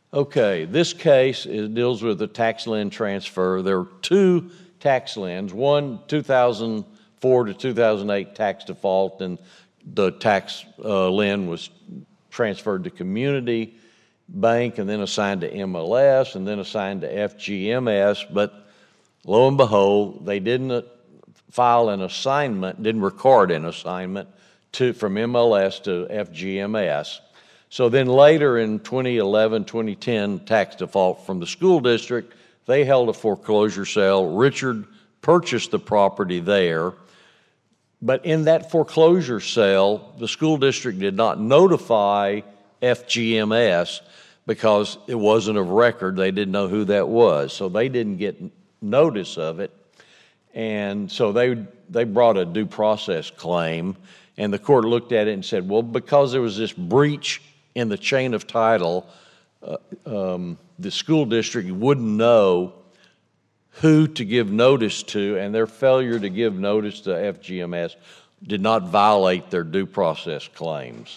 Okay, this case deals with the tax lien transfer. There are two tax liens, one 2004 to 2008 tax default, and the tax lien was transferred to Community Bank and then assigned to MLS and then assigned to FGMS, but lo and behold, they didn't file an assignment, didn't record an assignment from MLS to FGMS. So then later in 2011, 2010 tax default from the school district, they held a foreclosure sale. Richard purchased the property there, but in that foreclosure sale, the school district did not notify FGMS because it wasn't of record. They didn't know who that was, so they didn't get notice of it. And so they brought a due process claim, and the court looked at it and said, well, because there was this breach in the chain of title, the school district wouldn't know who to give notice to, and their failure to give notice to FGMS did not violate their due process claims.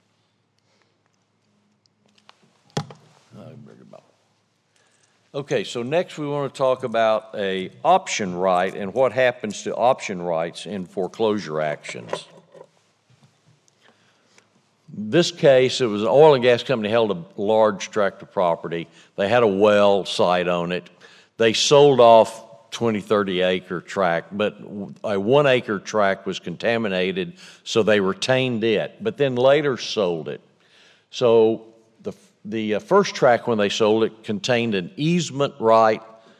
Okay, so next we want to talk about an option right and what happens to option rights in foreclosure actions. This case, it was an oil and gas company held a large tract of property. They had a well site on it. They sold off 20, 30 acre tract, but a 1 acre tract was contaminated, so they retained it, but then later sold it. So the first tract when they sold it contained an easement right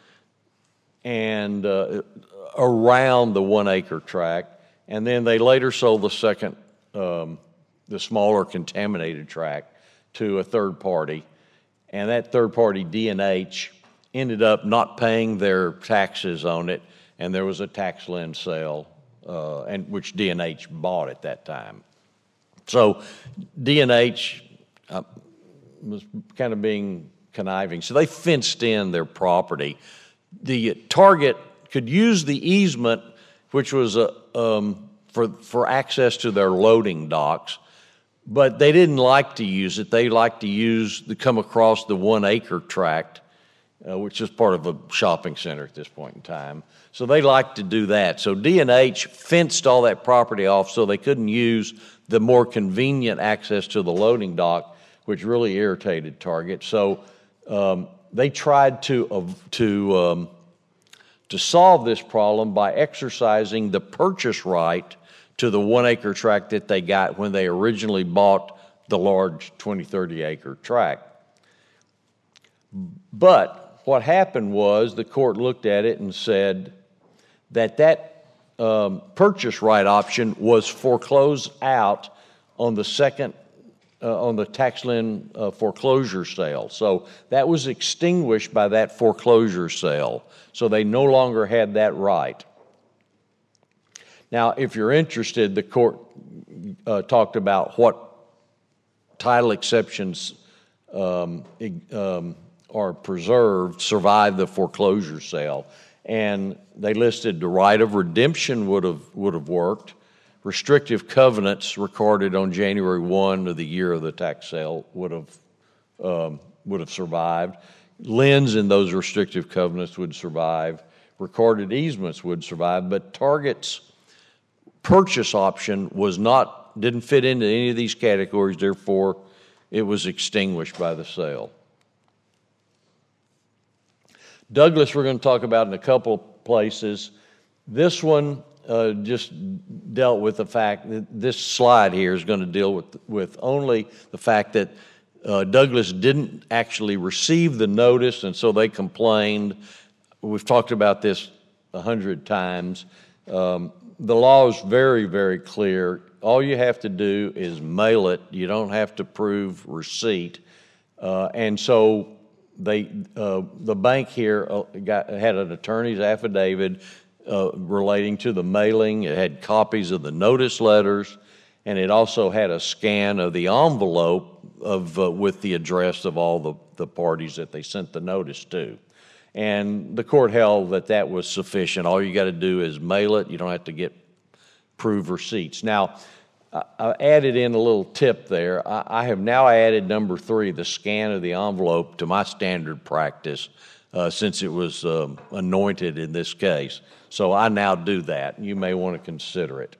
and around the 1 acre tract, and then they later sold the second the smaller contaminated tract to a third party, and that third party, D&H, ended up not paying their taxes on it, and there was a tax lien sale, and which D&H bought at that time. So D&H was kind of being conniving, so they fenced in their property. The target could use the easement, which was for access to their loading docks, but they didn't like to use it. They liked to come across the 1 acre tract, which is part of a shopping center at this point in time. So they liked to do that. So D&H fenced all that property off so they couldn't use the more convenient access to the loading dock, which really irritated Target. So they tried to solve this problem by exercising the purchase right to the 1 acre tract that they got when they originally bought the large 20, 30 acre tract. But what happened was the court looked at it and said that purchase right option was foreclosed out on the second on the tax lien foreclosure sale. So that was extinguished by that foreclosure sale. So they no longer had that right. Now, if you're interested, the court talked about what title exceptions are preserved, survive the foreclosure sale. And they listed the right of redemption would have worked. Restrictive covenants recorded on January 1 of the year of the tax sale would have survived. Liens in those restrictive covenants would survive. Recorded easements would survive, but Target's purchase option didn't fit into any of these categories, therefore it was extinguished by the sale. Douglas we're going to talk about in a couple places. This one just dealt with the fact that this slide here is going to deal with only the fact that Douglas didn't actually receive the notice, and so they complained. We've talked about this 100 times. The law is very, very clear. All you have to do is mail it. You don't have to prove receipt. And so the bank here had an attorney's affidavit relating to the mailing. It had copies of the notice letters, and it also had a scan of the envelope with the address of all the parties that they sent the notice to. And the court held that was sufficient. All you got to do is mail it. You don't have to prove receipts. Now, I added in a little tip there. I have now added number 3, the scan of the envelope, to my standard practice since it was anointed in this case. So I now do that. You may want to consider it.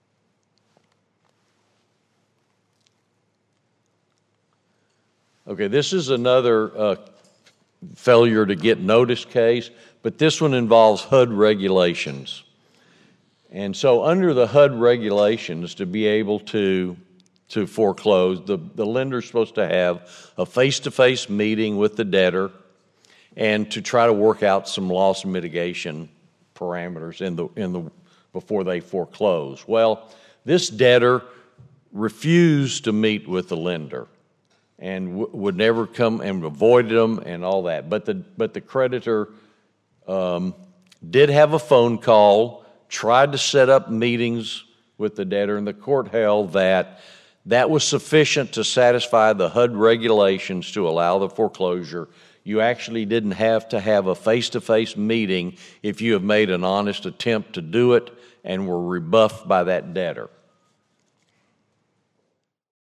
Okay, this is another failure to get notice case, but this one involves HUD regulations. And so under the HUD regulations, to be able to foreclose, the lender's supposed to have a face-to-face meeting with the debtor and to try to work out some loss mitigation parameters before they foreclose. Well, this debtor refused to meet with the lender and would never come and avoided them and all that. But the creditor did have a phone call, tried to set up meetings with the debtor, and the court held that was sufficient to satisfy the HUD regulations to allow the foreclosure. You actually didn't have to have a face-to-face meeting if you have made an honest attempt to do it and were rebuffed by that debtor.